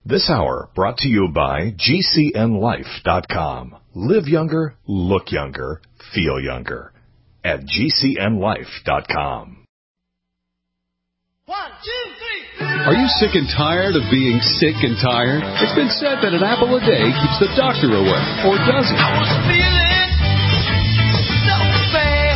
This hour brought to you by GCNLife.com. Live younger, look younger, feel younger. At GCNLife.com. 1, 2, 3. Are you sick and tired of being sick and tired? It's been said that an apple a day keeps the doctor away, or does it? I was feeling so bad.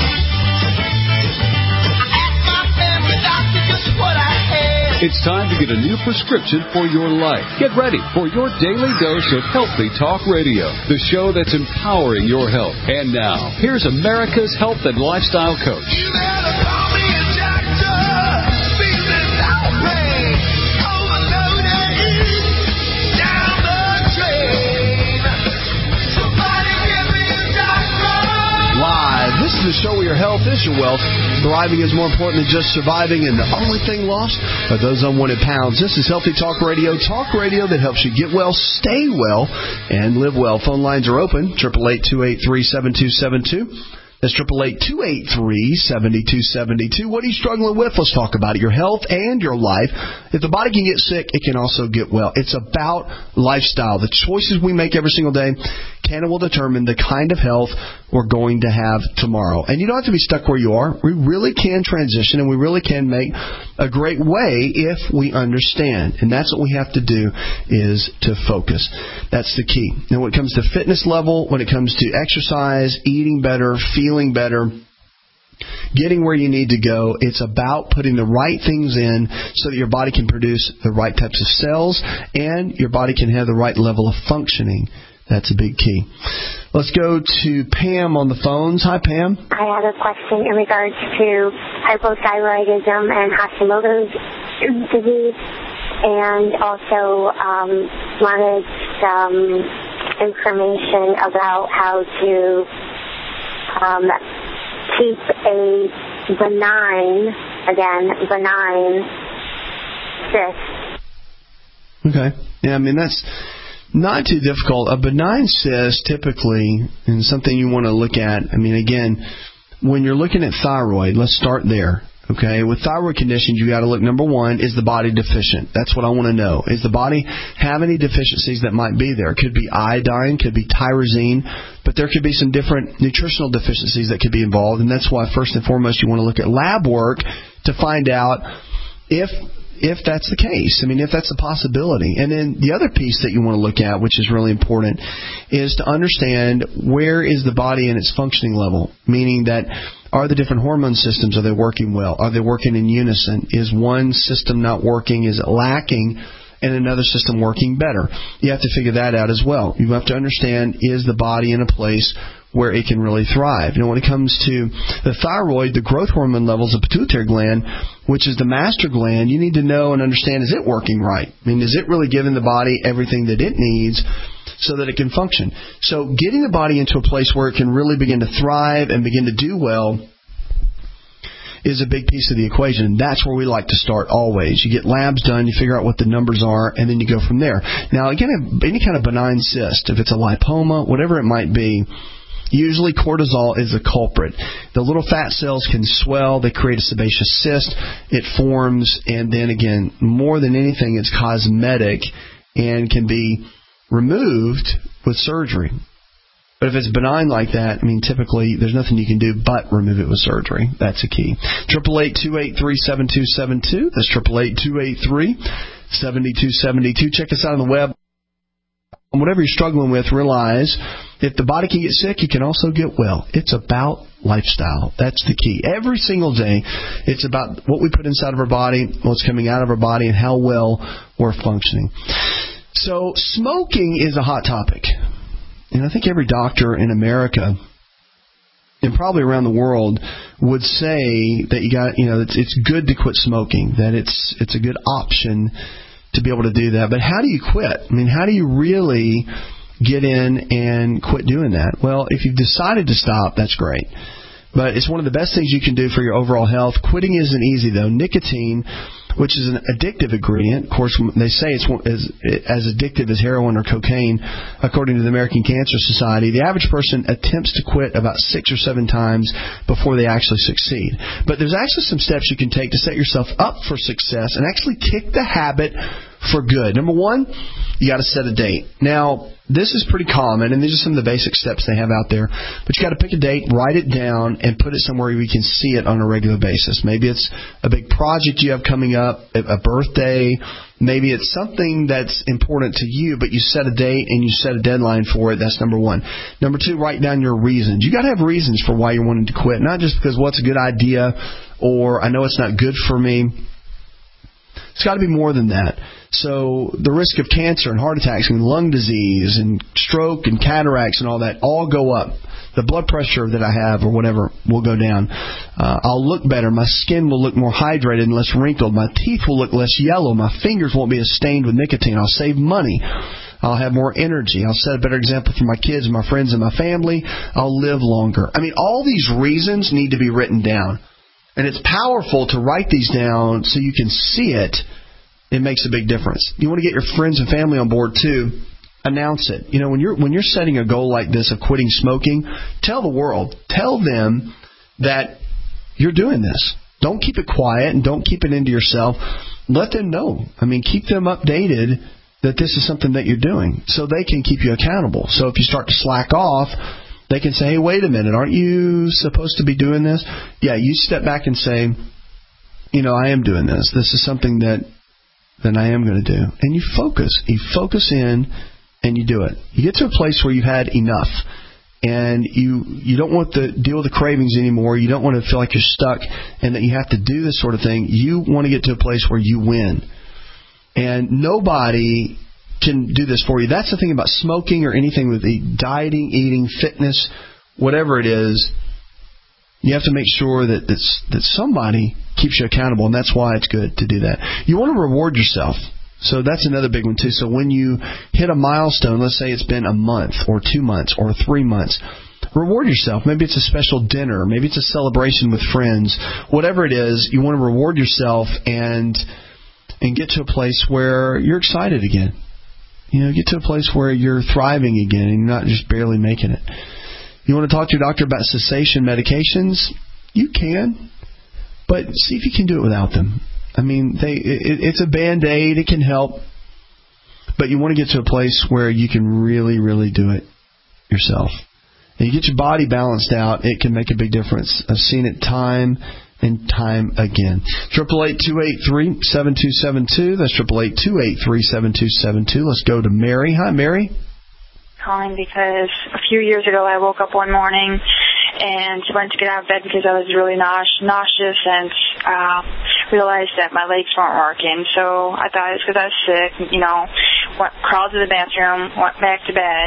I asked my family doctor just what I had. It's time to get a new prescription for your life. Get ready for your daily dose of Healthy Talk Radio, the show that's empowering your health. And now, here's America's health and lifestyle coach. You better call me a doctor. Feeling no pain. Overloaded. Down the drain. Somebody give me a doctor. Live. This is the show where your health is your wealth. Thriving is more important than just surviving, and the only thing lost are those unwanted pounds. This is Healthy Talk Radio that helps you get well, stay well, and live well. Phone lines are open, 888-283-7272. That's 888-283-7272. What are you struggling with? Let's talk about it. Your health and your life. If the body can get sick, it can also get well. It's about lifestyle. The choices we make every single day can and will determine the kind of health we're going to have tomorrow. And you don't have to be stuck where you are. We really can transition, and we really can make a great way if we understand. And that's what we have to do, is to focus. That's the key. Now, when it comes to fitness level, when it comes to exercise, eating better, feeling better, getting where you need to go, it's about putting the right things in so that your body can produce the right types of cells and your body can have the right level of functioning. That's a big key. Let's go to Pam on the phones. Hi, Pam. I had a question in regards to hypothyroidism and Hashimoto's disease, and also wanted some information about how to keep a benign cyst. Okay. Yeah, I mean, that's not too difficult. A benign cyst, typically, and something you want to look at, I mean, again, when you're looking at thyroid, let's start there. Okay, with thyroid conditions, you got to look, number one, is the body deficient? That's what I want to know. Is the body have any deficiencies that might be there? It could be iodine, could be tyrosine, but there could be some different nutritional deficiencies that could be involved, and that's why, first and foremost, you want to look at lab work to find out if that's the case. I mean, if that's a possibility. And then the other piece that you want to look at, which is really important, is to understand where is the body in its functioning level, meaning that are the different hormone systems, are they working well? Are they working in unison? Is one system not working? Is it lacking? And another system working better? You have to figure that out as well. You have to understand, is the body in a place where it can really thrive? You know, when it comes to the thyroid, the growth hormone levels of the pituitary gland, which is the master gland, you need to know and understand, is it working right? I mean, is it really giving the body everything that it needs so that it can function? So getting the body into a place where it can really begin to thrive and begin to do well is a big piece of the equation. And that's where we like to start always. You get labs done, you figure out what the numbers are, and then you go from there. Now, again, any kind of benign cyst, if it's a lipoma, whatever it might be, usually cortisol is a culprit. The little fat cells can swell. They create a sebaceous cyst. It forms, and then again, more than anything, it's cosmetic and can be removed with surgery. But if it's benign like that, I mean, typically there's nothing you can do but remove it with surgery. That's a key. 888-283-7272. That's 888-283-7272. Check us out on the web. Whatever you're struggling with, realize if the body can get sick, you can also get well. It's about lifestyle. That's the key. Every single day, it's about what we put inside of our body, what's coming out of our body, and how well we're functioning. So smoking is a hot topic. And I think every doctor in America and probably around the world would say that it's good to quit smoking, that it's a good option to be able to do that. But how do you quit? I mean, how do you really get in and quit doing that? Well, if you've decided to stop, that's great. But it's one of the best things you can do for your overall health. Quitting isn't easy, though. Nicotine, which is an addictive ingredient, of course, they say it's as addictive as heroin or cocaine, according to the American Cancer Society. The average person attempts to quit about 6 or 7 times before they actually succeed. But there's actually some steps you can take to set yourself up for success and actually kick the habit for good. Number one, you got to set a date. Now, this is pretty common, and these are some of the basic steps they have out there. But you got to pick a date, write it down, and put it somewhere where you can see it on a regular basis. Maybe it's a big project you have coming up, a birthday. Maybe it's something that's important to you, but you set a date and you set a deadline for it. That's number one. Number two, write down your reasons. You got to have reasons for why you're wanting to quit, not just because, well, it's a good idea or I know it's not good for me. It's got to be more than that. So the risk of cancer and heart attacks and lung disease and stroke and cataracts and all that all go up. The blood pressure that I have or whatever will go down. I'll look better. My skin will look more hydrated and less wrinkled. My teeth will look less yellow. My fingers won't be as stained with nicotine. I'll save money. I'll have more energy. I'll set a better example for my kids, my friends, and my family. I'll live longer. I mean, all these reasons need to be written down. And it's powerful to write these down so you can see it. It makes a big difference. You want to get your friends and family on board too. Announce it. You know, when you're setting a goal like this of quitting smoking, tell the world. Tell them that you're doing this. Don't keep it quiet and don't keep it into yourself. Let them know. I mean, keep them updated that this is something that you're doing so they can keep you accountable. So if you start to slack off, they can say, hey, wait a minute, aren't you supposed to be doing this? Yeah, you step back and say, you know, I am doing this. This is something that I am going to do. And you focus. You focus in and you do it. You get to a place where you've had enough. And you don't want to deal with the cravings anymore. You don't want to feel like you're stuck and that you have to do this sort of thing. You want to get to a place where you win. And nobody can do this for you. That's the thing about smoking or anything with the dieting, eating, fitness, whatever it is. You have to make sure that somebody keeps you accountable, and that's why it's good to do that. You want to reward yourself. So that's another big one, too. So when you hit a milestone, let's say it's been a month or 2 months or 3 months, reward yourself. Maybe it's a special dinner. Maybe it's a celebration with friends. Whatever it is, you want to reward yourself and get to a place where you're excited again. You know, get to a place where you're thriving again and you're not just barely making it. You want to talk to your doctor about cessation medications? You can, but see if you can do it without them. I mean, it's a Band-Aid. It can help, but you want to get to a place where you can really, really do it yourself. And you get your body balanced out, it can make a big difference. I've seen it time and time again. 888-283-7272. That's 888-283-7272. Let's go to Mary. Hi, Mary. Calling because a few years ago I woke up one morning and went to get out of bed because I was really nauseous and realized that my legs weren't working. So I thought it was because I was sick. You know, crawled to the bathroom, went back to bed.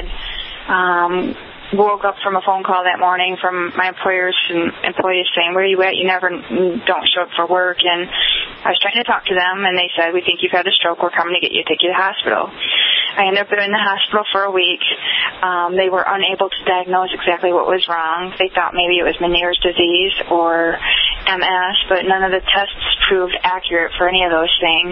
Woke up from a phone call that morning from my employers and employees saying, where are you at? You never don't show up for work. And I was trying to talk to them, and they said, we think you've had a stroke. We're coming to get you, take you to the hospital. I ended up in the hospital for a week. They were unable to diagnose exactly what was wrong. They thought maybe it was Meniere's disease or MS, but none of the tests proved accurate for any of those things.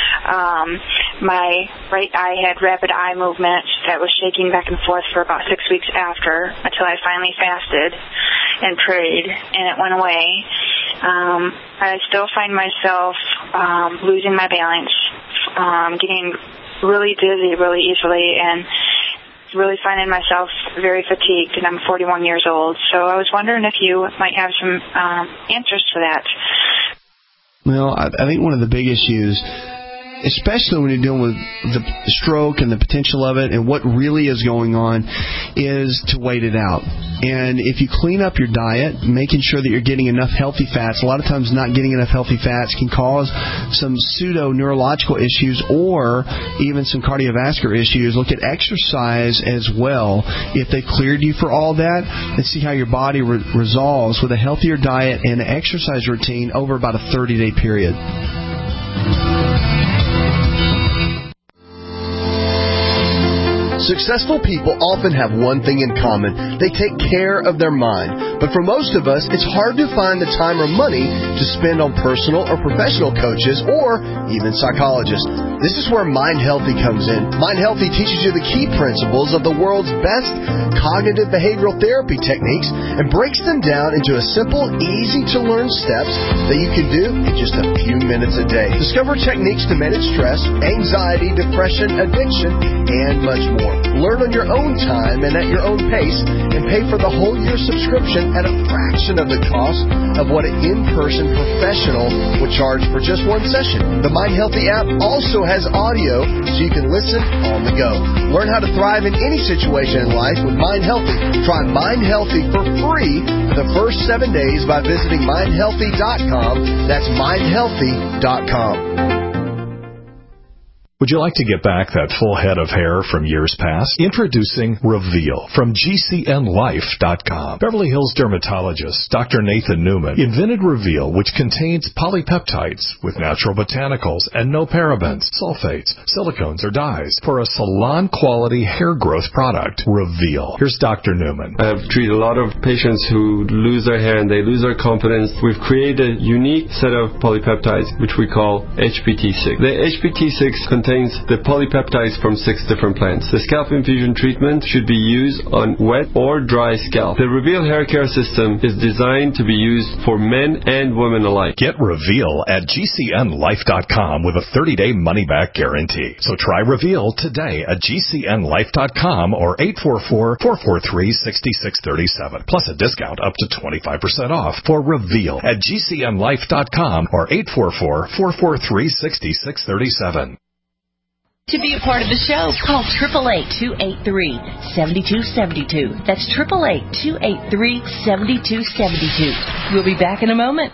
My right eye had rapid eye movement that was shaking back and forth for about 6 weeks after, until I finally fasted and prayed, and it went away. I still find myself losing my balance, getting really dizzy really easily, and really finding myself very fatigued, and I'm 41 years old. So I was wondering if you might have some answers to that. Well, I think one of the big issues, especially when you're dealing with the stroke and the potential of it and what really is going on, is to wait it out. And if you clean up your diet, making sure that you're getting enough healthy fats, a lot of times not getting enough healthy fats can cause some pseudo-neurological issues or even some cardiovascular issues. Look at exercise as well. If they cleared you for all that, and see how your body resolves with a healthier diet and an exercise routine over about a 30-day period. Successful people often have one thing in common. They take care of their mind. But for most of us, it's hard to find the time or money to spend on personal or professional coaches or even psychologists. This is where Mind Healthy comes in. Mind Healthy teaches you the key principles of the world's best cognitive behavioral therapy techniques and breaks them down into a simple, easy-to-learn steps that you can do in just a few minutes a day. Discover techniques to manage stress, anxiety, depression, addiction, and much more. Learn on your own time and at your own pace, and pay for the whole year subscription at a fraction of the cost of what an in-person professional would charge for just one session. The Mind Healthy app also has audio so you can listen on the go. Learn how to thrive in any situation in life with Mind Healthy. Try Mind Healthy for free for the first 7 days by visiting mindhealthy.com. That's mindhealthy.com. Would you like to get back that full head of hair from years past? Introducing Reveal from GCNLife.com. Beverly Hills dermatologist Dr. Nathan Newman invented Reveal, which contains polypeptides with natural botanicals and no parabens, sulfates, silicones, or dyes for a salon-quality hair growth product. Reveal. Here's Dr. Newman. I've treated a lot of patients who lose their hair and they lose their confidence. We've created a unique set of polypeptides, which we call HPT6. The HPT6 contains the polypeptides from 6 different plants. The scalp infusion treatment should be used on wet or dry scalp. The Reveal hair care system is designed to be used for men and women alike. Get Reveal at GCNLife.com with a 30-day money-back guarantee. So try Reveal today at GCNLife.com or 844-443-6637. Plus a discount up to 25% off for Reveal at GCNLife.com or 844-443-6637. To be a part of the show, call 888-283-7272. That's 888-283-7272. We'll be back in a moment.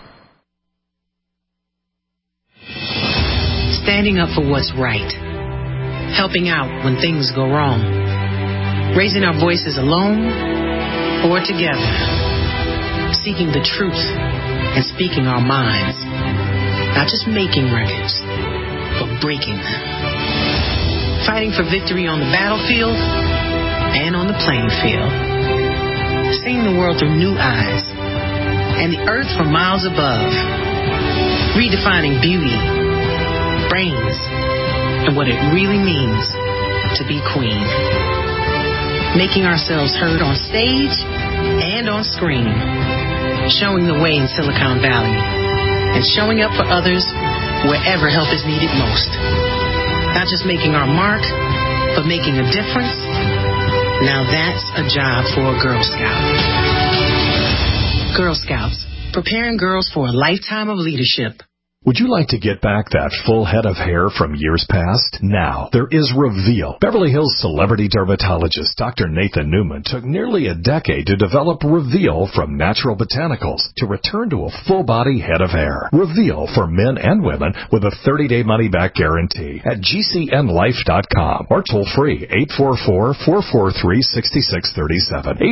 Standing up for what's right. Helping out when things go wrong. Raising our voices alone or together. Seeking the truth and speaking our minds. Not just making records, but breaking them. Fighting for victory on the battlefield and on the playing field. Seeing the world through new eyes and the earth from miles above. Redefining beauty, brains, and what it really means to be queen. Making ourselves heard on stage and on screen. Showing the way in Silicon Valley and showing up for others wherever help is needed most. Not just making our mark, but making a difference. Now that's a job for a Girl Scout. Girl Scouts, preparing girls for a lifetime of leadership. Would you like to get back that full head of hair from years past? Now, there is Reveal. Beverly Hills celebrity dermatologist Dr. Nathan Newman took nearly a decade to develop Reveal from natural botanicals to return to a full-body head of hair. Reveal for men and women with a 30-day money-back guarantee at GCNLife.com or toll-free 844-443-6637.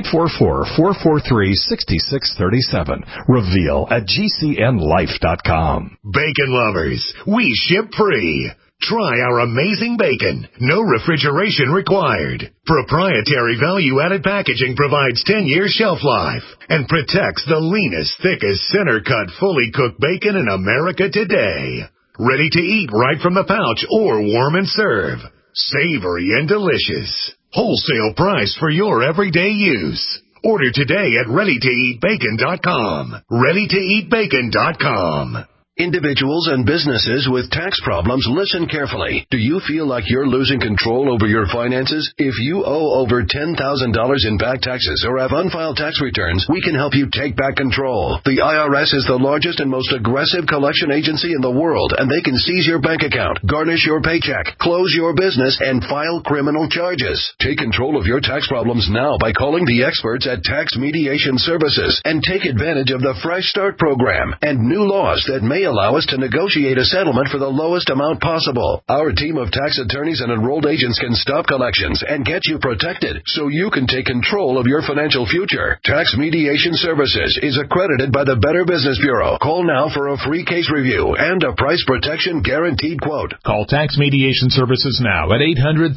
844-443-6637. Reveal at GCNLife.com. Bacon lovers, we ship free. Try our amazing bacon. No refrigeration required. Proprietary value-added packaging provides 10-year shelf life and protects the leanest, thickest, center-cut, fully cooked bacon in America today. Ready to eat right from the pouch or warm and serve. Savory and delicious. Wholesale price for your everyday use. Order today at ReadyToEatBacon.com. ReadyToEatBacon.com. Individuals and businesses with tax problems, listen carefully. Do you feel like you're losing control over your finances? If you owe over $10,000 in back taxes or have unfiled tax returns, we can help you take back control. The IRS is the largest and most aggressive collection agency in the world, and they can seize your bank account, garnish your paycheck, close your business, and file criminal charges. Take control of your tax problems now by calling the experts at Tax Mediation Services and take advantage of the Fresh Start program and new laws that may allow us to negotiate a settlement for the lowest amount possible. Our team of tax attorneys and enrolled agents can stop collections and get you protected so you can take control of your financial future. Tax Mediation Services is accredited by the Better Business Bureau. Call now for a free case review and a price protection guaranteed quote. Call Tax Mediation Services now at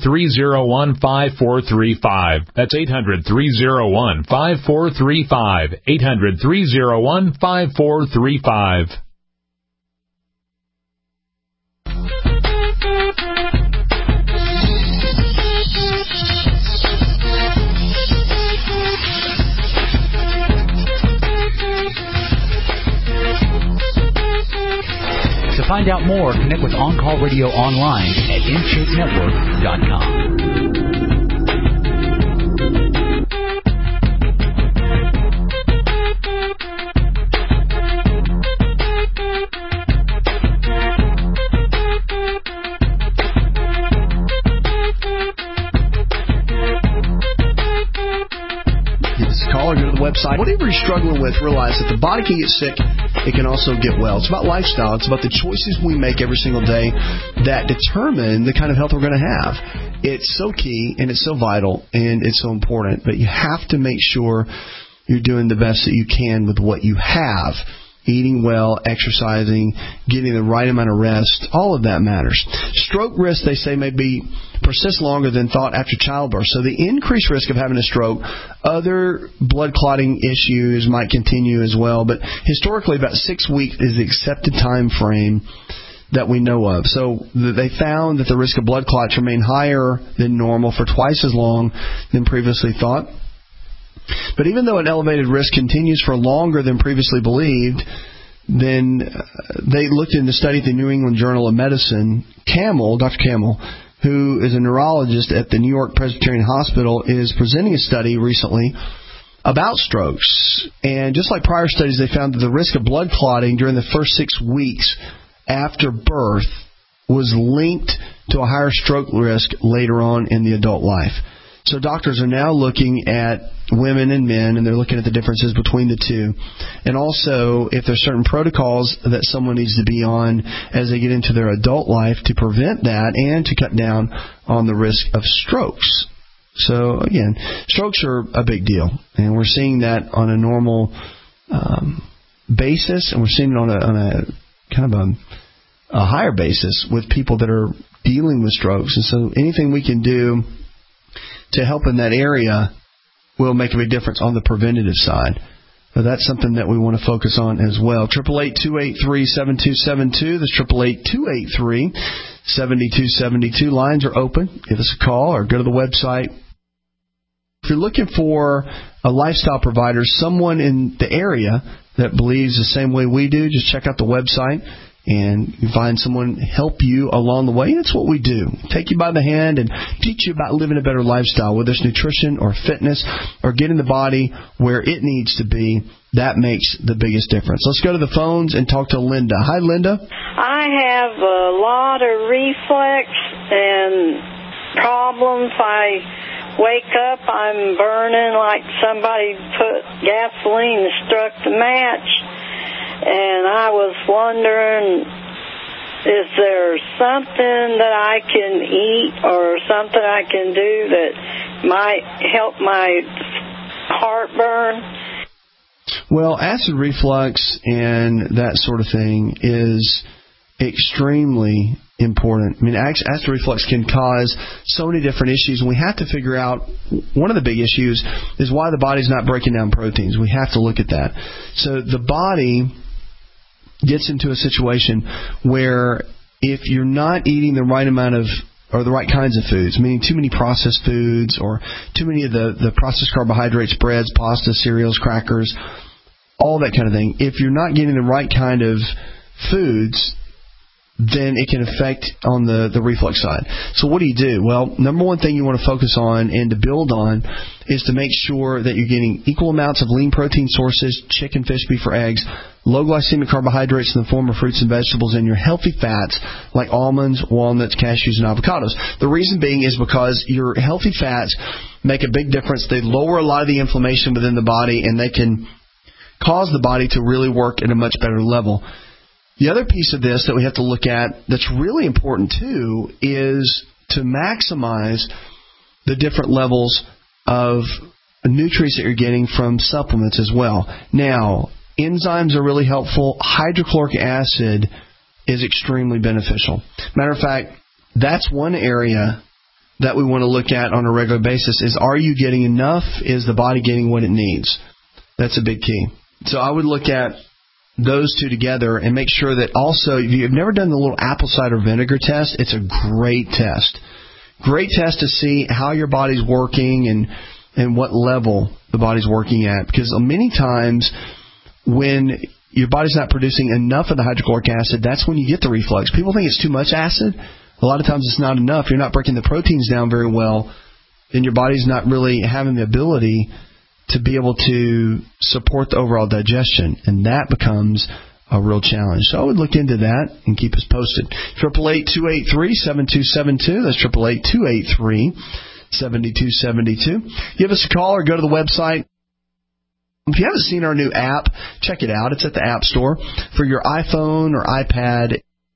800-301-5435. That's 800-301-5435. 800-301-5435. To find out more, connect with On Call Radio online at InShapeNetwork.com. Call or go to the website. Whatever you're struggling with, realize that the body can get sick. It can also get well. It's about lifestyle. It's about the choices we make every single day that determine the kind of health we're going to have. It's so key, and it's so vital, and it's so important. But you have to make sure you're doing the best that you can with what you have. Eating well, exercising, getting the right amount of rest, all of that matters. Stroke risk, they say, may persist longer than thought after childbirth. So the increased risk of having a stroke, other blood clotting issues might continue as well. But historically, about 6 weeks is the accepted time frame that we know of. So they found that the risk of blood clots remain higher than normal for twice as long than previously thought. But even though an elevated risk continues for longer than previously believed, then they looked in the study at the New England Journal of Medicine. Dr. Camel, who is a neurologist at the New York Presbyterian Hospital, is presenting a study recently about strokes. And just like prior studies, they found that the risk of blood clotting during the first 6 weeks after birth was linked to a higher stroke risk later on in the adult life. So doctors are now looking at women and men, and they're looking at the differences between the two. And also, if there's certain protocols that someone needs to be on as they get into their adult life to prevent that and to cut down on the risk of strokes. So, again, strokes are a big deal. And we're seeing that on a normal basis, and we're seeing it on a kind of a higher basis with people that are dealing with strokes. And so anything we can do to help in that area will make a big difference on the preventative side. So that's something that we want to focus on as well. 888-283-7272. That's 888-283-7272. Lines are open. Give us a call or go to the website. If you're looking for a lifestyle provider, someone in the area that believes the same way we do, just check out the website. And you find someone help you along the way. That's what we do. Take you by the hand and teach you about living a better lifestyle, whether it's nutrition or fitness or getting the body where it needs to be. That makes the biggest difference. Let's go to the phones and talk to Linda. Hi, Linda. I have a lot of reflex and problems. I wake up, I'm burning like somebody put gasoline and struck the match. And I was wondering, is there something that I can eat or something I can do that might help my heartburn? Well, acid reflux and that sort of thing is extremely important. I mean, acid reflux can cause so many different issues, and we have to figure out, one of the big issues is why the body's not breaking down proteins. We have to look at that. So the body gets into a situation where if you're not eating the right amount of, or the right kinds of foods, meaning too many processed foods or too many of the processed carbohydrates, breads, pasta, cereals, crackers, all that kind of thing, if you're not getting the right kind of foods, then it can affect on the reflux side. So what do? Well, number one thing you want to focus on and to build on is to make sure that you're getting equal amounts of lean protein sources, chicken, fish, beef, or eggs, low glycemic carbohydrates in the form of fruits and vegetables, and your healthy fats like almonds, walnuts, cashews, and avocados. The reason being is because your healthy fats make a big difference. They lower a lot of the inflammation within the body, and they can cause the body to really work at a much better level. The other piece of this that we have to look at that's really important too is to maximize the different levels of nutrients that you're getting from supplements as well. Now, enzymes are really helpful. Hydrochloric acid is extremely beneficial. Matter of fact, that's one area that we want to look at on a regular basis is, are you getting enough? Is the body getting what it needs? That's a big key. So I would look at those two together and make sure that also, if you've never done the little apple cider vinegar test, it's a great test. Great test to see how your body's working and what level the body's working at. Because many times when your body's not producing enough of the hydrochloric acid, that's when you get the reflux. People think it's too much acid. A lot of times it's not enough. You're not breaking the proteins down very well, and your body's not really having the ability to be able to support the overall digestion, and that becomes a real challenge. So I would look into that and keep us posted. 888-283-7272. That's 888-283-7272. Give us a call or go to the website. If you haven't seen our new app, check it out. It's at the App Store. For your iPhone or iPad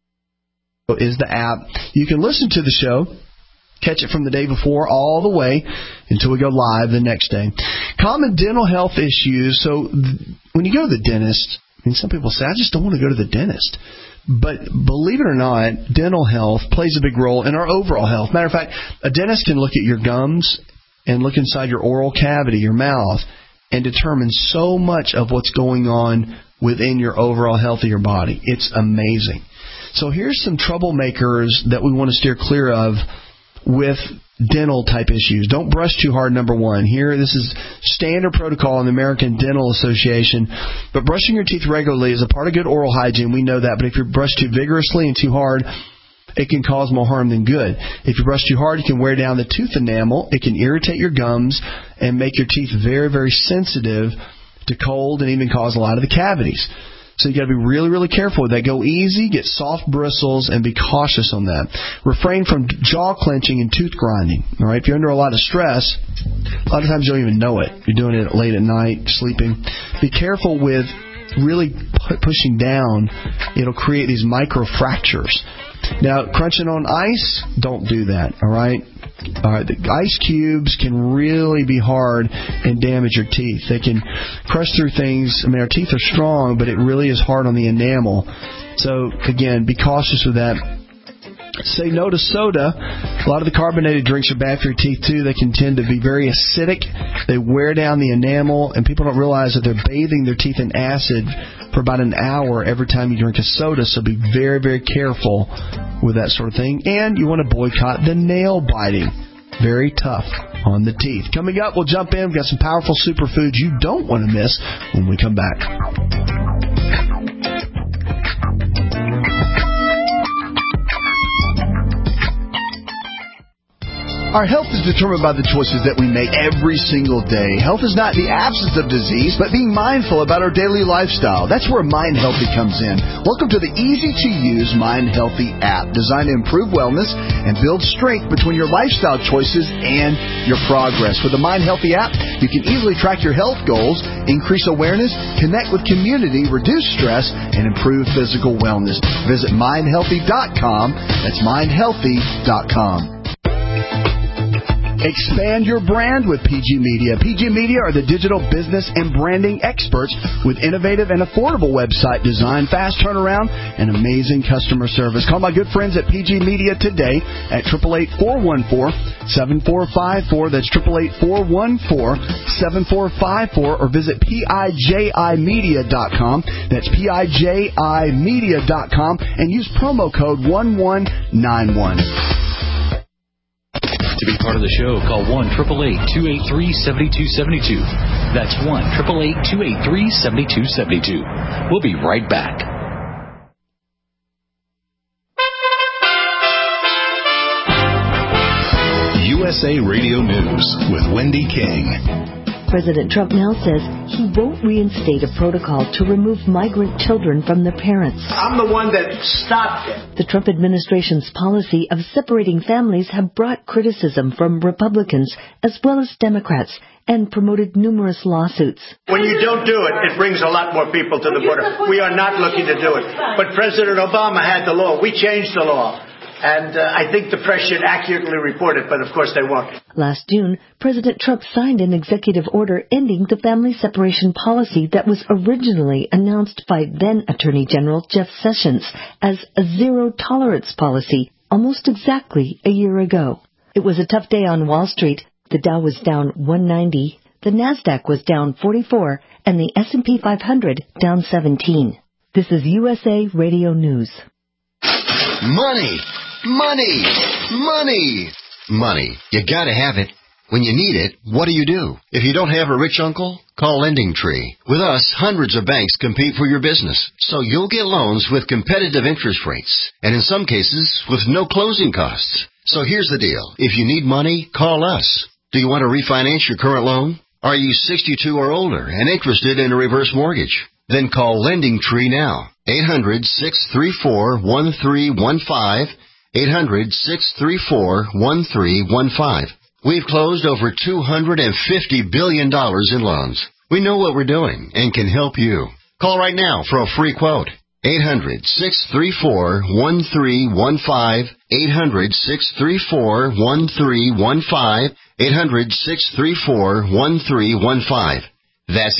is the app. You can listen to the show, catch it from the day before all the way until we go live the next day. Common dental health issues. So when you go to the dentist, I mean, some people say, I just don't want to go to the dentist. But believe it or not, dental health plays a big role in our overall health. Matter of fact, a dentist can look at your gums and look inside your oral cavity, your mouth, and determine so much of what's going on within your overall health of your body. It's amazing. So here's some troublemakers that we want to steer clear of with dental type issues. Don't brush too hard, number one. Here, this is standard protocol in the American Dental Association. But brushing your teeth regularly is a part of good oral hygiene. We know that. But if you brush too vigorously and too hard, it can cause more harm than good. If you brush too hard, it can wear down the tooth enamel. It can irritate your gums and make your teeth very, very sensitive to cold and even cause a lot of the cavities. So you got to be really, really careful with that. Go easy, get soft bristles, and be cautious on that. Refrain from jaw clenching and tooth grinding. All right, if you're under a lot of stress, a lot of times you don't even know it. You're doing it late at night, sleeping. Be careful with really pushing down. It'll create these micro fractures. Now, crunching on ice, don't do that. All right. The ice cubes can really be hard and damage your teeth. They can crush through things. I mean, our teeth are strong, but it really is hard on the enamel. So, again, be cautious with that. Say no to soda. A lot of the carbonated drinks are bad for your teeth, too. They can tend to be very acidic. They wear down the enamel, and people don't realize that they're bathing their teeth in acid for about an hour every time you drink a soda. So be very, very careful with that sort of thing. And you want to boycott the nail biting. Very tough on the teeth. Coming up, we'll jump in. We've got some powerful superfoods you don't want to miss when we come back. Our health is determined by the choices that we make every single day. Health is not the absence of disease, but being mindful about our daily lifestyle. That's where Mind Healthy comes in. Welcome to the easy-to-use Mind Healthy app, designed to improve wellness and build strength between your lifestyle choices and your progress. With the Mind Healthy app, you can easily track your health goals, increase awareness, connect with community, reduce stress, and improve physical wellness. Visit mindhealthy.com. That's mindhealthy.com. Expand your brand with PG Media. PG Media are the digital business and branding experts with innovative and affordable website design, fast turnaround, and amazing customer service. Call my good friends at PG Media today at 888-414-7454. That's 888-414-7454, or visit PIJImedia.com. That's PIJImedia.com, and use promo code 1191. To be part of the show, call 1-888-283-7272. That's 1-888-283-7272. We'll be right back. USA Radio News with Wendy King. President Trump now says he won't reinstate a protocol to remove migrant children from their parents. I'm the one that stopped it. The Trump administration's policy of separating families have brought criticism from Republicans as well as Democrats and promoted numerous lawsuits. When you don't do it, it brings a lot more people to the border. We are not looking to do it. But President Obama had the law. We changed the law. And I think the press should accurately report it, but of course they won't. Last June, President Trump signed an executive order ending the family separation policy that was originally announced by then Attorney General Jeff Sessions as a zero-tolerance policy almost exactly a year ago. It was a tough day on Wall Street. The Dow was down 190, the Nasdaq was down 44, and the S&P 500 down 17. This is USA Radio News. Money! Money! Money! Money. You gotta have it. When you need it, what do? If you don't have a rich uncle, call LendingTree. With us, hundreds of banks compete for your business, so you'll get loans with competitive interest rates, and in some cases, with no closing costs. So here's the deal. If you need money, call us. Do you want to refinance your current loan? Are you 62 or older and interested in a reverse mortgage? Then call LendingTree now. 800-634-1315. 800-634-1315. We've closed over $250 billion in loans. We know what we're doing and can help you. Call right now for a free quote. 800-634-1315. 800-634-1315. 800-634-1315. That's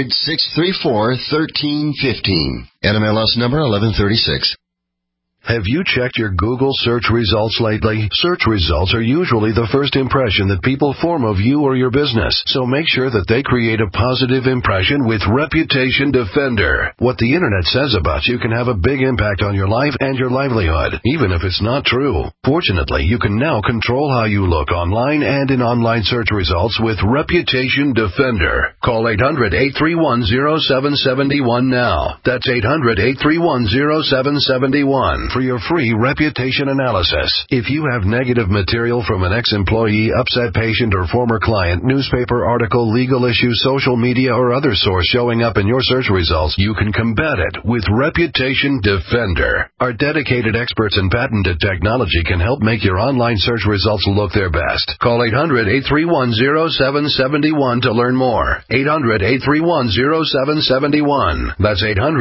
800-634-1315. NMLS number 1136. Have you checked your Google search results lately? Search results are usually the first impression that people form of you or your business, so make sure that they create a positive impression with Reputation Defender. What the Internet says about you can have a big impact on your life and your livelihood, even if it's not true. Fortunately, you can now control how you look online and in online search results with Reputation Defender. Call 800-831-0771 now. That's 800-831-0771. For your free reputation analysis. If you have negative material from an ex-employee, upset patient, or former client, newspaper article, legal issue, social media, or other source showing up in your search results, you can combat it with Reputation Defender. Our dedicated experts in patented technology can help make your online search results look their best. Call 800-831-0771 to learn more. 800-831-0771. That's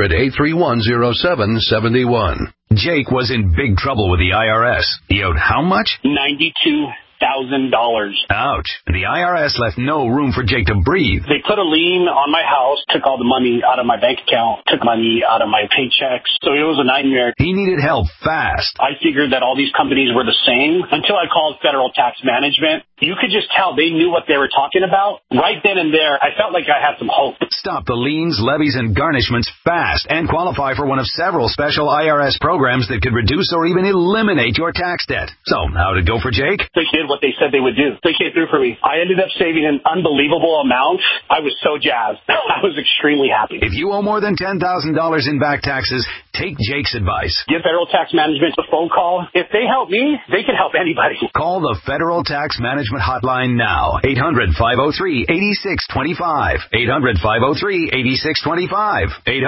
800-831-0771. Jake was in big trouble with the IRS. He owed how much? $92,000. Ouch. The IRS left no room for Jake to breathe. They put a lien on my house, took all the money out of my bank account, took money out of my paychecks. So it was a nightmare. He needed help fast. I figured that all these companies were the same until I called Federal Tax Management. You could just tell they knew what they were talking about. Right then and there, I felt like I had some hope. Stop the liens, levies, and garnishments fast and qualify for one of several special IRS programs that could reduce or even eliminate your tax debt. So, how'd it go for Jake? They did what they said they would do. They came through for me. I ended up saving an unbelievable amount. I was so jazzed. I was extremely happy. If you owe more than $10,000 in back taxes, take Jake's advice. Give Federal Tax Management a phone call. If they help me, they can help anybody. Call the Federal Tax Management hotline now. 800-503-8625. 800-503-8625.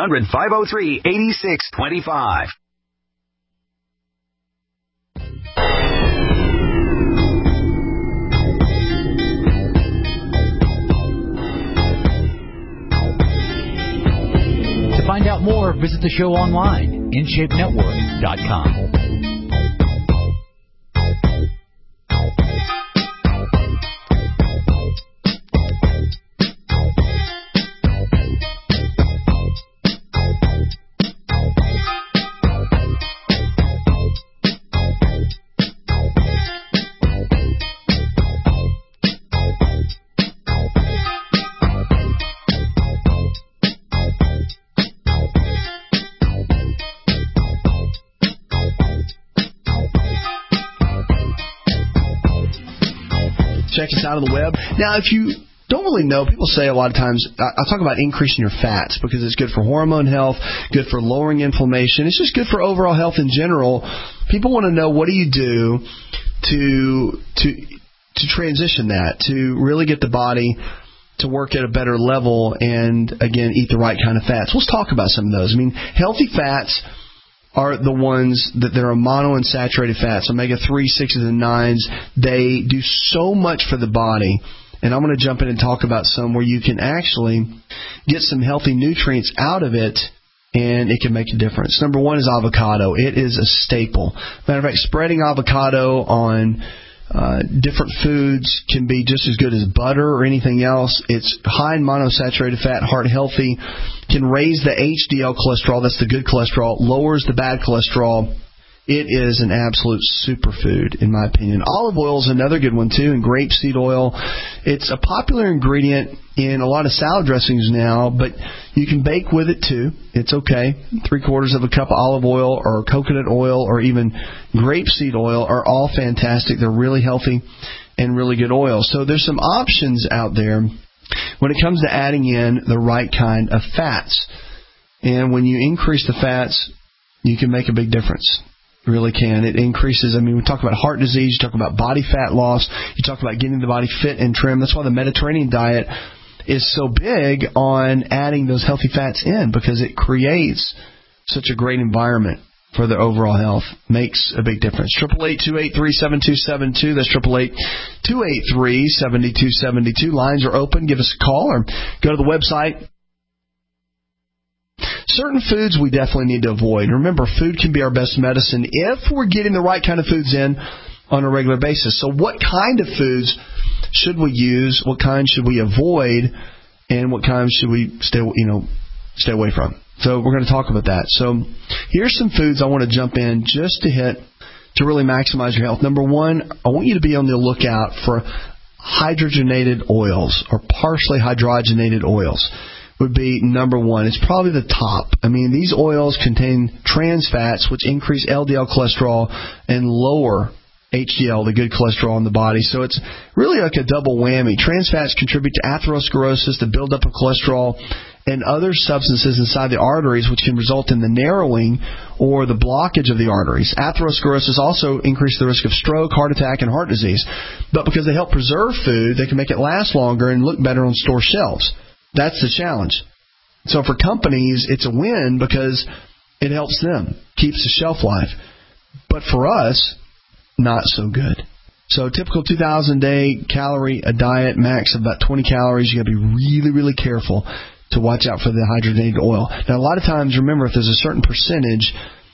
800-503-8625. To find out more, visit the show online, InShapeNetwork.com. Check us out on the web. Now, if you don't really know, people say a lot of times, I talk about increasing your fats because it's good for hormone health, good for lowering inflammation. It's just good for overall health in general. People want to know, what do you do to transition that, to really get the body to work at a better level and, again, eat the right kind of fats. Let's talk about some of those. I mean, healthy fats are the ones that are monounsaturated fats, omega-3, 6s, and 9s. They do so much for the body. And I'm going to jump in and talk about some where you can actually get some healthy nutrients out of it, and it can make a difference. Number one is avocado. It is a staple. Matter of fact, spreading avocado on different foods can be just as good as butter or anything else. It's high in monounsaturated fat, heart healthy, can raise the HDL cholesterol, that's the good cholesterol, lowers the bad cholesterol. It is an absolute superfood, in my opinion. Olive oil is another good one, too, and grapeseed oil. It's a popular ingredient in a lot of salad dressings now, but you can bake with it, too. It's okay. 3/4 of a cup of olive oil or coconut oil or even grapeseed oil are all fantastic. They're really healthy and really good oils. So there's some options out there when it comes to adding in the right kind of fats. And when you increase the fats, you can make a big difference. Really can. It increases, we talk about heart disease, you talk about body fat loss, you talk about getting the body fit and trim. That's why the Mediterranean diet is so big on adding those healthy fats in, because it creates such a great environment for their overall health. Makes a big difference. 888-283-7272. That's 888-283-7272. Lines are open. Give us a call or go to the website. Certain foods we definitely need to avoid. Remember, food can be our best medicine if we're getting the right kind of foods in on a regular basis. So what kind of foods should we use? What kind should we avoid? And what kind should we stay away from? So we're going to talk about that. So here's some foods I want to jump in just to hit to really maximize your health. Number one, I want you to be on the lookout for hydrogenated oils or partially hydrogenated oils. Would be number one. It's probably the top. These oils contain trans fats, which increase LDL cholesterol and lower HDL, the good cholesterol in the body. So it's really like a double whammy. Trans fats contribute to atherosclerosis, the buildup of cholesterol, and other substances inside the arteries, which can result in the narrowing or the blockage of the arteries. Atherosclerosis also increases the risk of stroke, heart attack, and heart disease. But because they help preserve food, they can make it last longer and look better on store shelves. That's the challenge. So for companies, it's a win because it helps them, keeps the shelf life. But for us, not so good. So typical 2,000-day calorie a diet, max of about 20 calories. You got to be really, really careful to watch out for the hydrogenated oil. Now, a lot of times, remember, if there's a certain percentage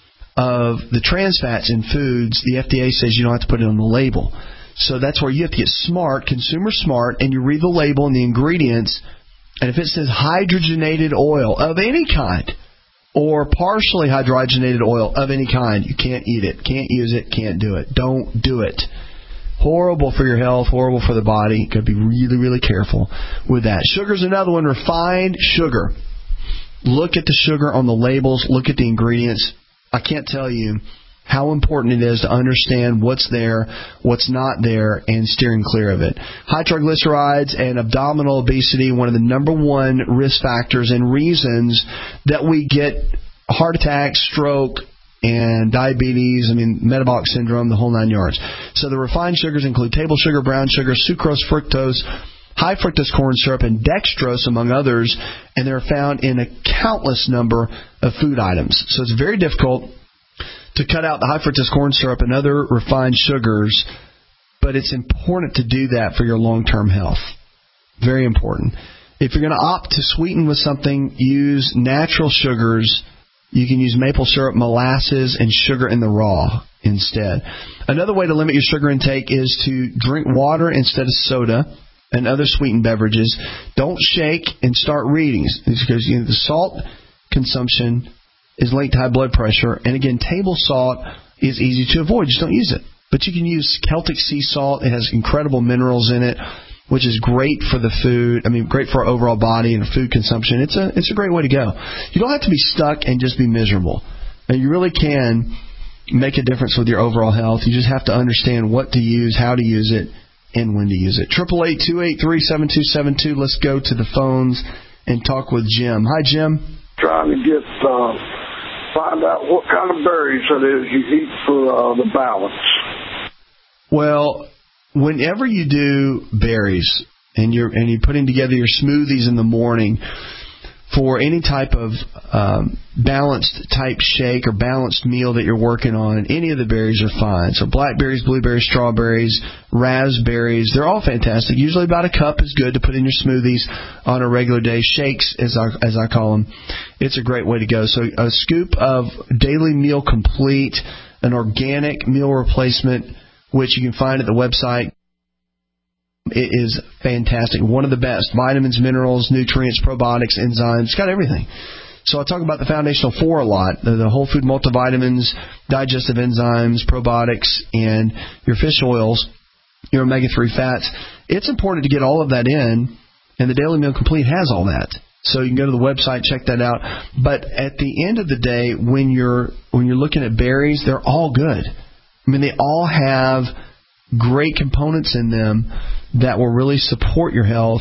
of the trans fats in foods, the FDA says you don't have to put it on the label. So that's where you have to get smart, consumer smart, and you read the label and the ingredients. And if it says hydrogenated oil of any kind or partially hydrogenated oil of any kind, you can't eat it, can't use it, can't do it. Don't do it. Horrible for your health, horrible for the body. Got to be really, really careful with that. Sugar's another one, refined sugar. Look at the sugar on the labels. Look at the ingredients. I can't tell you how important it is to understand what's there, what's not there, and steering clear of it. High triglycerides and abdominal obesity, one of the number one risk factors and reasons that we get heart attack, stroke, and diabetes, metabolic syndrome, the whole 9 yards. So the refined sugars include table sugar, brown sugar, sucrose, fructose, high fructose corn syrup, and dextrose, among others, and they're found in a countless number of food items. So it's very difficult to cut out the high fructose corn syrup and other refined sugars, but it's important to do that for your long-term health. Very important. If you're going to opt to sweeten with something, use natural sugars. You can use maple syrup, molasses, and sugar in the raw instead. Another way to limit your sugar intake is to drink water instead of soda and other sweetened beverages. Don't shake and start reading, because the salt consumption is linked to high blood pressure. And again, table salt is easy to avoid. Just don't use it. But you can use Celtic sea salt. It has incredible minerals in it, which is great for the food. Great for our overall body and food consumption. It's a great way to go. You don't have to be stuck and just be miserable. And you really can make a difference with your overall health. You just have to understand what to use, how to use it, and when to use it. 888-283-7272. Let's go to the phones and talk with Jim. Hi, Jim. Trying to find out what kind of berries it is you eat for the balance. Well, whenever you do berries, and you're putting together your smoothies in the morning, for any type of balanced type shake or balanced meal that you're working on, any of the berries are fine. So blackberries, blueberries, strawberries, raspberries, they're all fantastic. Usually about a cup is good to put in your smoothies on a regular day. Shakes, as I call them, it's a great way to go. So a scoop of Daily Meal Complete, an organic meal replacement, which you can find at the website. It is fantastic. One of the best. Vitamins, minerals, nutrients, probiotics, enzymes. It's got everything. So I talk about the Foundational 4 a lot. The whole food multivitamins, digestive enzymes, probiotics, and your fish oils, your omega-3 fats. It's important to get all of that in, and the Daily Meal Complete has all that. So you can go to the website, check that out. But at the end of the day, when you're looking at berries, they're all good. I mean, they all have great components in them that will really support your health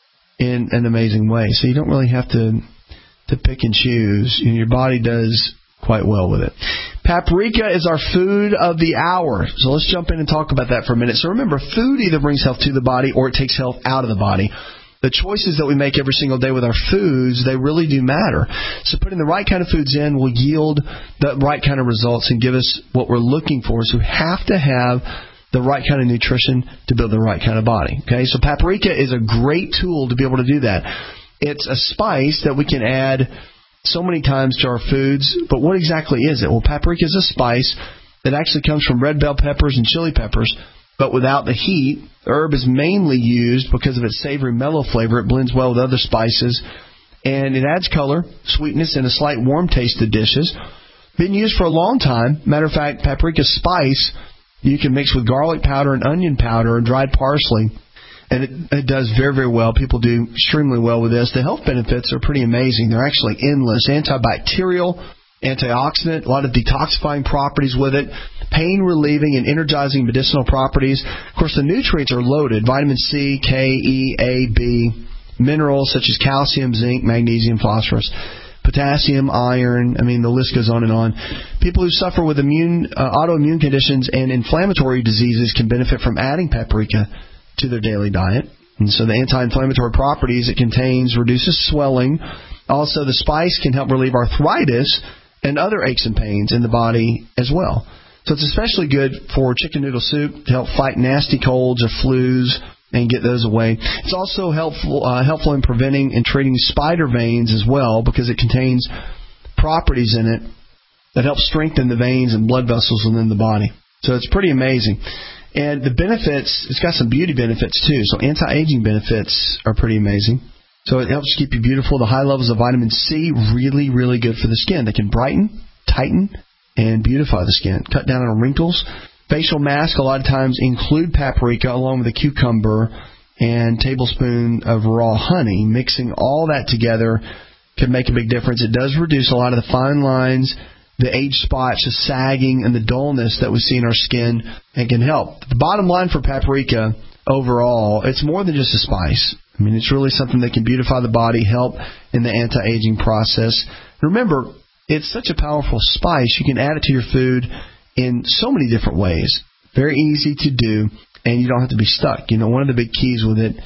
in an amazing way. So you don't really have to pick and choose. Your body does quite well with it. Paprika is our food of the hour. So let's jump in and talk about that for a minute. So remember, food either brings health to the body or it takes health out of the body. The choices that we make every single day with our foods, they really do matter. So putting the right kind of foods in will yield the right kind of results and give us what we're looking for. So we have to have the right kind of nutrition to build the right kind of body. Okay, so paprika is a great tool to be able to do that. It's a spice that we can add so many times to our foods, but what exactly is it? Well, paprika is a spice that actually comes from red bell peppers and chili peppers, but without the heat. The herb is mainly used because of its savory, mellow flavor. It blends well with other spices, and it adds color, sweetness, and a slight warm taste to dishes. Been used for a long time. Matter of fact, paprika spice you can mix with garlic powder and onion powder and dried parsley, and it does very, very well. People do extremely well with this. The health benefits are pretty amazing. They're actually endless. Antibacterial, antioxidant, a lot of detoxifying properties with it, pain relieving and energizing medicinal properties. Of course, the nutrients are loaded. Vitamin C, K, E, A, B, minerals such as calcium, zinc, magnesium, phosphorus, potassium, iron, I mean, the list goes on and on. People who suffer with autoimmune conditions and inflammatory diseases can benefit from adding paprika to their daily diet. And so the anti-inflammatory properties it contains reduces swelling. Also, the spice can help relieve arthritis and other aches and pains in the body as well. So it's especially good for chicken noodle soup to help fight nasty colds or flus and get those away. It's also helpful in preventing and treating spider veins as well, because it contains properties in it that help strengthen the veins and blood vessels within the body. So it's pretty amazing. And the benefits, it's got some beauty benefits too. So anti-aging benefits are pretty amazing. So it helps keep you beautiful. The high levels of vitamin C, really, really good for the skin. They can brighten, tighten, and beautify the skin. Cut down on wrinkles. Facial masks a lot of times include paprika along with a cucumber and tablespoon of raw honey. Mixing all that together can make a big difference. It does reduce a lot of the fine lines, the age spots, the sagging, and the dullness that we see in our skin, and can help. The bottom line for paprika overall, it's more than just a spice. I mean, it's really something that can beautify the body, help in the anti-aging process. Remember, it's such a powerful spice. You can add it to your food in so many different ways. Very easy to do, and you don't have to be stuck. You know, one of the big keys with it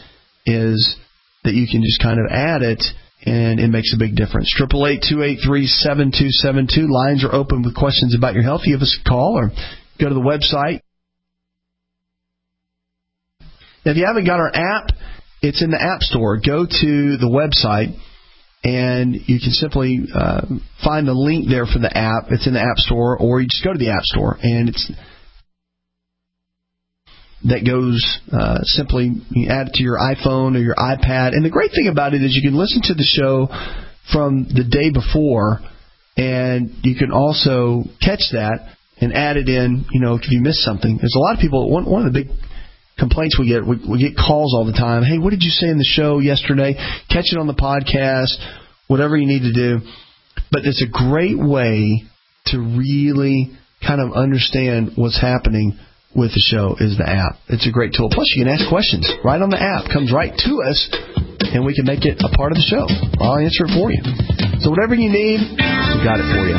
is that you can just kind of add it, and it makes a big difference. 888-283-7272. Lines are open with questions about your health. Give us a call or go to the website. Now, if you haven't got our app, it's in the App Store. Go to the website, and you can simply find the link there for the app. It's in the App Store, or you just go to the App Store, and that goes simply, you add it to your iPhone or your iPad. And the great thing about it is you can listen to the show from the day before, and you can also catch that and add it in, you know, if you miss something. There's a lot of people, one of the big complaints we get calls all the time. Hey, what did you say in the show yesterday? Catch it on the podcast, whatever you need to do. But it's a great way to really kind of understand what's happening with the show is the app. It's a great tool. Plus, you can ask questions right on the app. Comes right to us, and we can make it a part of the show. I'll answer it for you. So whatever you need, we got it for you.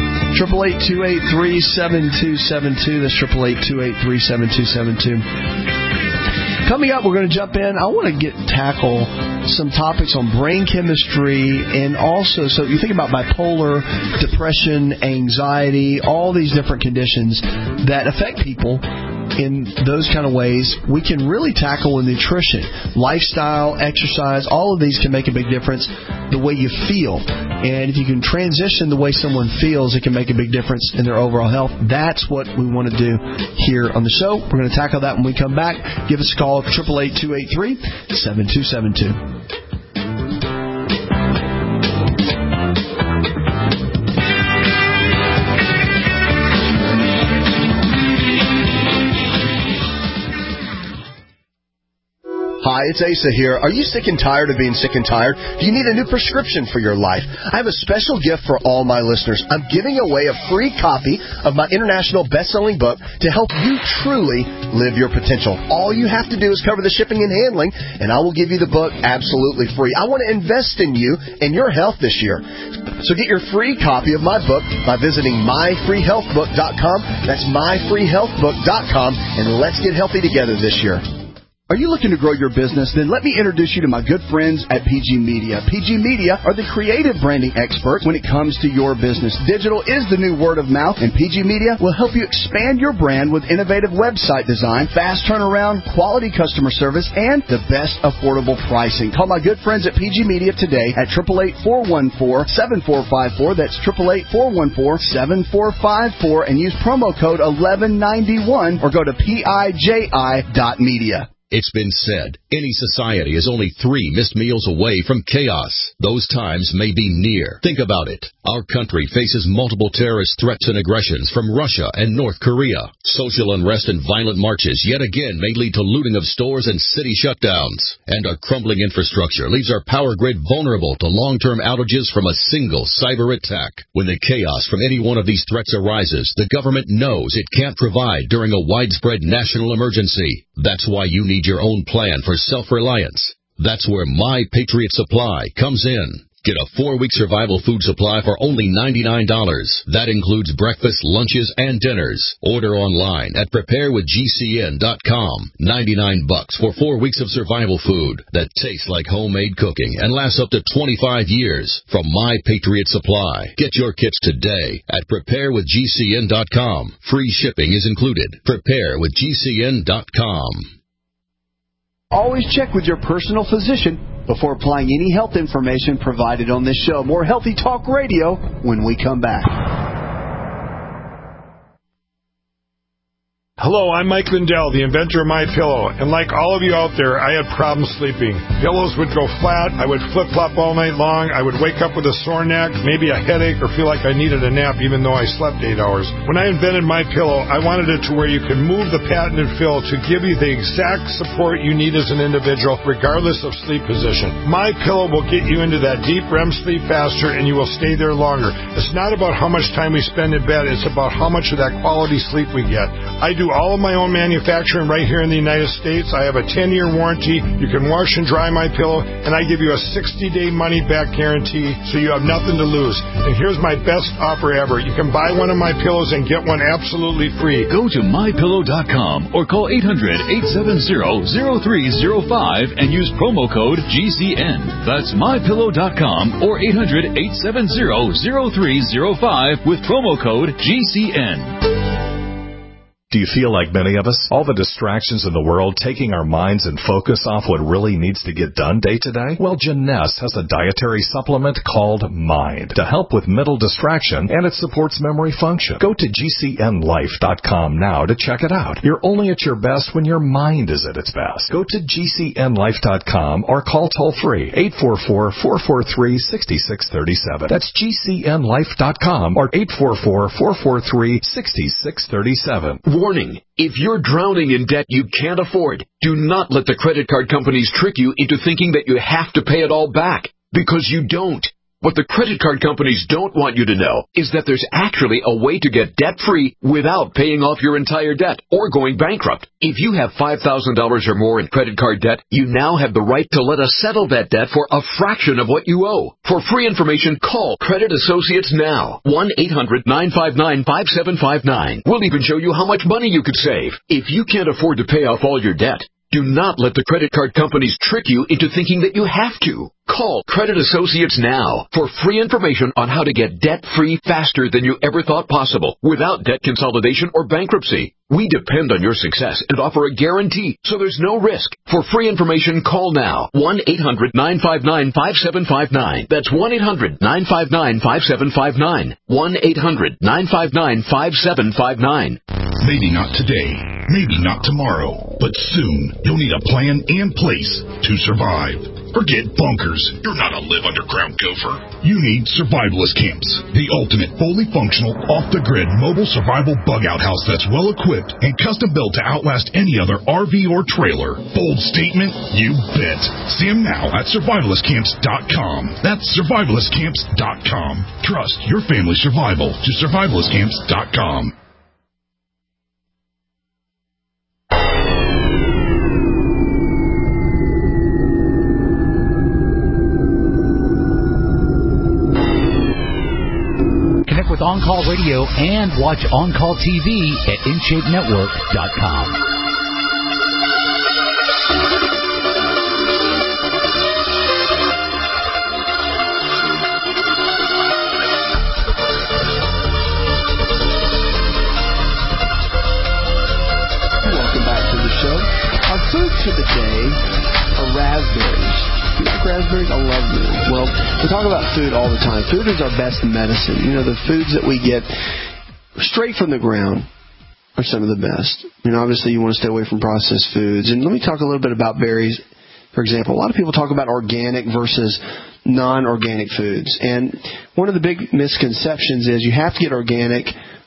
888-283-7272. That's 888-283-7272. Coming up, we're going to jump in. I want to tackle some topics on brain chemistry, and also, so you think about bipolar, depression, anxiety, all these different conditions that affect people in those kind of ways. We can really tackle with nutrition, lifestyle, exercise. All of these can make a big difference the way you feel. And if you can transition the way someone feels, it can make a big difference in their overall health. That's what we want to do here on the show. We're going to tackle that when we come back. Give us a call, 888-283-7272. Hi, it's Asa here. Are you sick and tired of being sick and tired? Do you need a new prescription for your life? I have a special gift for all my listeners. I'm giving away a free copy of my international best-selling book to help you truly live your potential. All you have to do is cover the shipping and handling, and I will give you the book absolutely free. I want to invest in you and your health this year. So get your free copy of my book by visiting myfreehealthbook.com. That's myfreehealthbook.com, and let's get healthy together this year. Are you looking to grow your business? Then let me introduce you to my good friends at PG Media. PG Media are the creative branding experts when it comes to your business. Digital is the new word of mouth, and PG Media will help you expand your brand with innovative website design, fast turnaround, quality customer service, and the best affordable pricing. Call my good friends at PG Media today at 888-414-7454. That's 888-414-7454, and use promo code 1191 or go to PIJI.media. It's been said, any society is only 3 missed meals away from chaos. Those times may be near. Think about it. Our country faces multiple terrorist threats and aggressions from Russia and North Korea. Social unrest and violent marches yet again may lead to looting of stores and city shutdowns. And our crumbling infrastructure leaves our power grid vulnerable to long-term outages from a single cyber attack. When the chaos from any one of these threats arises, the government knows it can't provide during a widespread national emergency. That's why you need your own plan for self-reliance. That's where My Patriot Supply comes in. Get a 4-week survival food supply for only $99. That includes breakfast, lunches, and dinners. Order online at preparewithgcn.com. $99 for 4 weeks of survival food that tastes like homemade cooking and lasts up to 25 years from My Patriot Supply. Get your kits today at preparewithgcn.com. Free shipping is included. Preparewithgcn.com. Always check with your personal physician before applying any health information provided on this show. More Healthy Talk Radio when we come back. Hello, I'm Mike Lindell, the inventor of MyPillow, and like all of you out there, I had problems sleeping. Pillows would go flat, I would flip-flop all night long, I would wake up with a sore neck, maybe a headache, or feel like I needed a nap even though I slept 8 hours. When I invented MyPillow, I wanted it to where you can move the patented fill to give you the exact support you need as an individual, regardless of sleep position. MyPillow will get you into that deep REM sleep faster, and you will stay there longer. It's not about how much time we spend in bed, it's about how much of that quality sleep we get. I do all of my own manufacturing right here in the United States. I have a 10-year warranty. You can wash and dry my pillow, and I give you a 60-day money-back guarantee, so you have nothing to lose. And here's my best offer ever. You can buy one of my pillows and get one absolutely free. Go to MyPillow.com or call 800-870-0305 and use promo code GCN. That's MyPillow.com or 800-870-0305 with promo code GCN. Do you feel like many of us? All the distractions in the world taking our minds and focus off what really needs to get done day to day? Well, Jeunesse has a dietary supplement called Mind to help with mental distraction, and it supports memory function. Go to GCNlife.com now to check it out. You're only at your best when your mind is at its best. Go to GCNlife.com or call toll-free 844-443-6637. That's GCNlife.com or 844-443-6637. Warning, if you're drowning in debt you can't afford, do not let the credit card companies trick you into thinking that you have to pay it all back, because you don't. What the credit card companies don't want you to know is that there's actually a way to get debt-free without paying off your entire debt or going bankrupt. If you have $5,000 or more in credit card debt, you now have the right to let us settle that debt for a fraction of what you owe. For free information, call Credit Associates now. 1-800-959-5759. We'll even show you how much money you could save. If you can't afford to pay off all your debt, Do not let the credit card companies trick you into thinking that you have to. Call Credit Associates now for free information on how to get debt-free faster than you ever thought possible without debt consolidation or bankruptcy. We depend on your success and offer a guarantee, so there's no risk. For free information, call now. 1-800-959-5759. That's 1-800-959-5759. 1-800-959-5759. Maybe not today, maybe not tomorrow, but soon you'll need a plan in place to survive. Forget bunkers. You're not a live underground gopher. You need Survivalist Camps, the ultimate fully functional, off-the-grid mobile survival bug-out house that's well-equipped and custom-built to outlast any other RV or trailer. Bold statement? You bet. See them now at survivalistcamps.com. That's survivalistcamps.com. Trust your family's survival to survivalistcamps.com. Connect with On Call Radio and watch On Call TV at InShapeNetwork.com. Welcome back to the show. Our food for the day are raspberries. You like raspberries? I love them. Well, we talk about food all the time. Food is our best medicine. You know, the foods that we get straight from the ground are some of the best. You know, obviously you want to stay away from processed foods. And let me talk a little bit about berries. For example, a lot of people talk about organic versus non-organic foods. And one of the big misconceptions is you have to get organic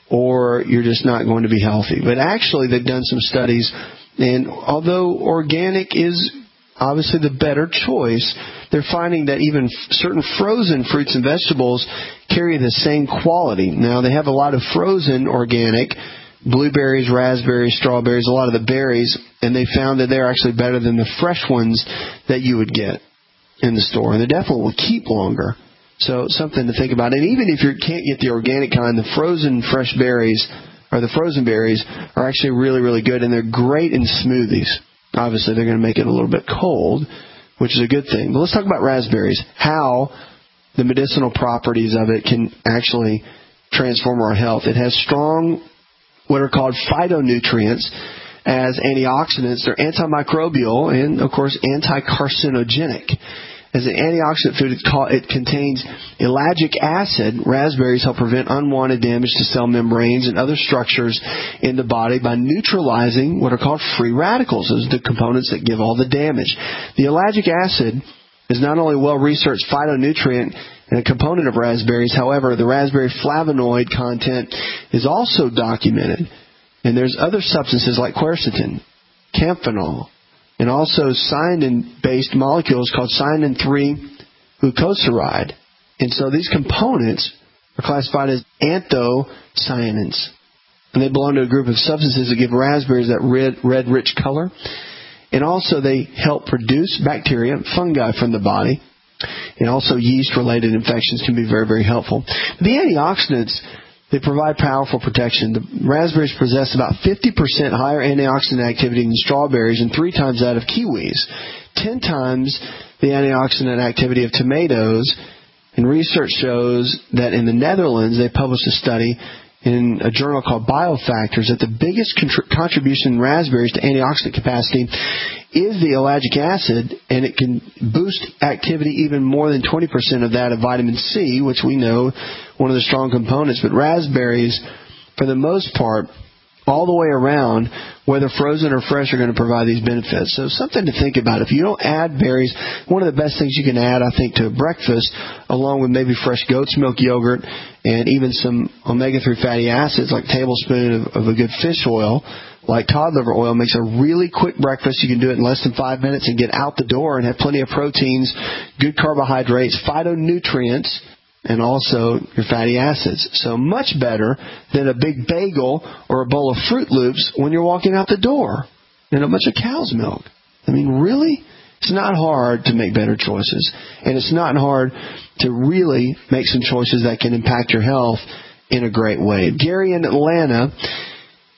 or you're just not going to be healthy. But actually they've done some studies, and although organic is obviously the better choice, they're finding that even certain frozen fruits and vegetables carry the same quality. Now, they have a lot of frozen organic, blueberries, raspberries, strawberries, a lot of the berries, and they found that they're actually better than the fresh ones that you would get in the store. And they definitely will keep longer. So something to think about. And even if you can't get the organic kind, the frozen fresh berries or the frozen berries are actually really, really good, and they're great in smoothies. Obviously, they're going to make it a little bit cold, which is a good thing. But let's talk about raspberries, how the medicinal properties of it can actually transform our health. It has strong, what are called phytonutrients as antioxidants. They're antimicrobial and, of course, anti-carcinogenic. As an antioxidant food, it contains ellagic acid. Raspberries help prevent unwanted damage to cell membranes and other structures in the body by neutralizing what are called free radicals. Those are the components that give all the damage. The ellagic acid is not only a well-researched phytonutrient and a component of raspberries, however, the raspberry flavonoid content is also documented. And there's other substances like quercetin, camphanol, and also cyanin-based molecules called cyanin-3-glucosamide. And so these components are classified as anthocyanins. And they belong to a group of substances that give raspberries that red rich color. And also they help produce bacteria, fungi from the body. And also yeast-related infections can be very, very helpful. The antioxidants, they provide powerful protection. The raspberries possess about 50% higher antioxidant activity than strawberries and 3 times that of kiwis, 10 times the antioxidant activity of tomatoes. And research shows that in the Netherlands, they published a study in a journal called Biofactors that the biggest contribution in raspberries to antioxidant capacity is the ellagic acid, and it can boost activity even more than 20% of that of vitamin C, which we know one of the strong components. But raspberries, for the most part, all the way around, whether frozen or fresh, are going to provide these benefits. So something to think about. If you don't add berries, one of the best things you can add, I think, to breakfast, along with maybe fresh goat's milk yogurt and even some omega-3 fatty acids, like a tablespoon of a good fish oil, like cod liver oil, makes a really quick breakfast. You can do it in less than 5 minutes and get out the door and have plenty of proteins, good carbohydrates, phytonutrients, and also your fatty acids. So much better than a big bagel or a bowl of Fruit Loops when you're walking out the door and a bunch of cow's milk. I mean, really? It's not hard to make better choices. And it's not hard to really make some choices that can impact your health in a great way. Gary in Atlanta,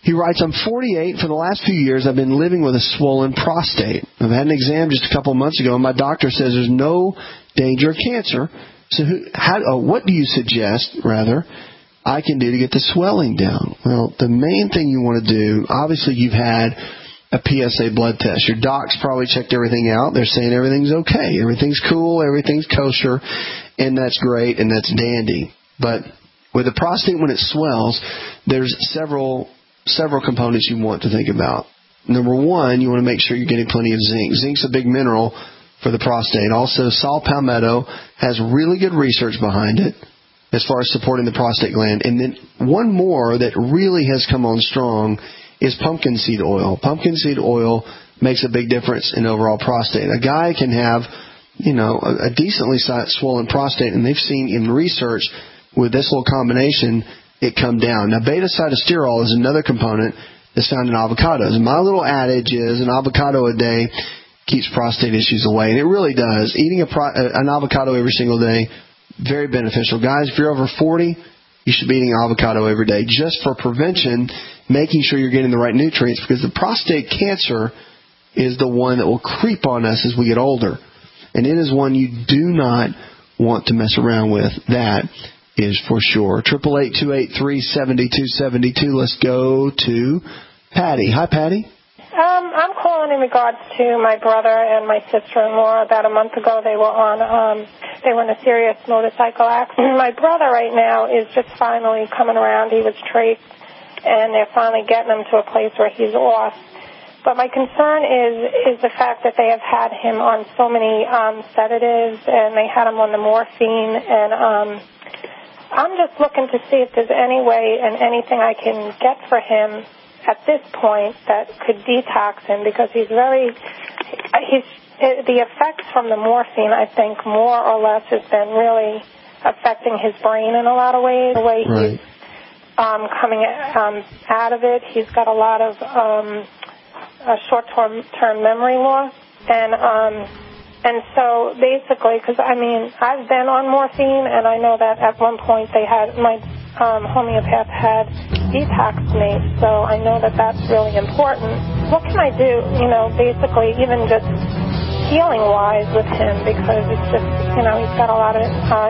He writes, I'm 48. For the last few years, I've been living with a swollen prostate. I've had an exam just a couple of months ago, and my doctor says there's no danger of cancer. So what do you suggest, I can do to get the swelling down? Well, the main thing you want to do, obviously you've had a PSA blood test. Your doc's probably checked everything out. They're saying everything's okay. Everything's cool. Everything's kosher. And that's great, and that's dandy. But with the prostate, when it swells, there's several components you want to think about. Number one, you want to make sure you're getting plenty of zinc. Zinc's a big mineral for the prostate. Also, saw palmetto has really good research behind it as far as supporting the prostate gland. And then one more that really has come on strong is pumpkin seed oil. Pumpkin seed oil makes a big difference in overall prostate. A guy can have, a decently swollen prostate, and they've seen in research with this little combination, it come down. Now, beta-sitosterol is another component that's found in avocados. And my little adage is an avocado a day keeps prostate issues away. And it really does. Eating an avocado every single day, very beneficial. Guys, if you're over 40, you should be eating avocado every day just for prevention, making sure you're getting the right nutrients, because the prostate cancer is the one that will creep on us as we get older. And it is one you do not want to mess around with. That is for sure. 888-283-7272. Let's go to Patty. Hi, Patty. I'm calling in regards to my brother and my sister-in-law. About a month ago, they were in a serious motorcycle accident. My brother right now is just finally coming around. He was trached, and they're finally getting him to a place where he's off. But my concern is the fact that they have had him on so many sedatives, and they had him on the morphine, and I'm just looking to see if there's any way and anything I can get for him at this point that could detox him, because the effects from the morphine, I think, more or less has been really affecting his brain in a lot of ways. The way he's coming out of it, he's got a lot of short-term memory loss, and so basically, because I've been on morphine, and I know that at one point they had my homeopath had detoxed me, so I know that that's really important. What can I do, basically, even just healing-wise with him, because it's just, he's got a lot of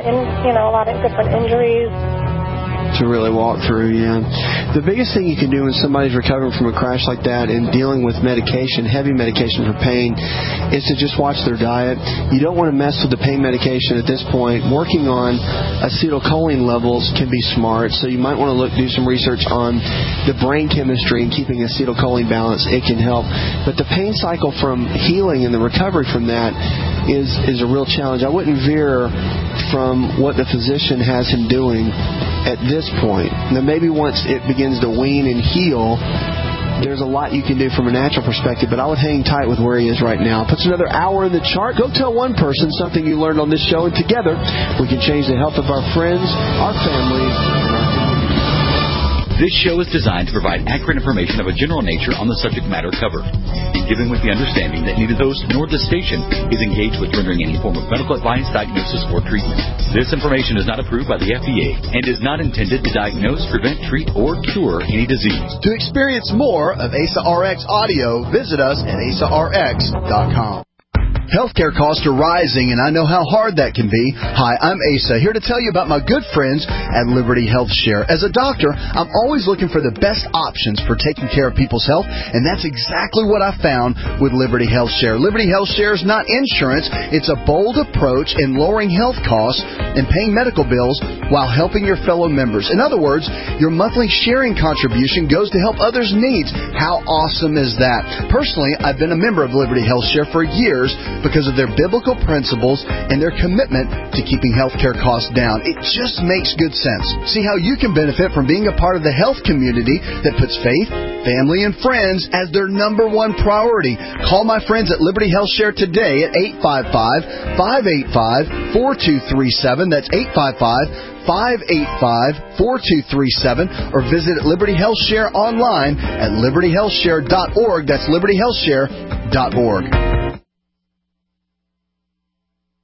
different injuries. To really walk through, yeah. The biggest thing you can do when somebody's recovering from a crash like that and dealing with medication, heavy medication for pain, is to just watch their diet. You don't want to mess with the pain medication at this point. Working on acetylcholine levels can be smart, so you might want to do some research on the brain chemistry and keeping acetylcholine balanced. It can help. But the pain cycle from healing and the recovery from that is a real challenge. I wouldn't veer from what the physician has him doing at this point. Now, maybe once it begins to wean and heal, there's a lot you can do from a natural perspective, but I would hang tight with where he is right now. Puts another hour in the chart. Go tell one person something you learned on this show, and together we can change the health of our friends, our families, and our community. This show is designed to provide accurate information of a general nature on the subject matter covered, given with the understanding that neither the host nor the station is engaged with rendering any form of medical advice, diagnosis, or treatment. This information is not approved by the FDA and is not intended to diagnose, prevent, treat, or cure any disease. To experience more of ASA RX audio, visit us at asarx.com. Healthcare costs are rising, and I know how hard that can be. Hi, I'm Asa, here to tell you about my good friends at Liberty Health Share. As a doctor, I'm always looking for the best options for taking care of people's health, and that's exactly what I found with Liberty Health Share. Liberty Health Share is not insurance. It's a bold approach in lowering health costs and paying medical bills while helping your fellow members. In other words, your monthly sharing contribution goes to help others' needs. How awesome is that? Personally, I've been a member of Liberty Health Share for years because of their biblical principles and their commitment to keeping healthcare costs down. It just makes good sense. See how you can benefit from being a part of the health community that puts faith, family, and friends as their number one priority. Call my friends at Liberty Health Share today at 855-585-4237. That's 855-585-4237, or visit Liberty Health Share online at libertyhealthshare.org. That's libertyhealthshare.org.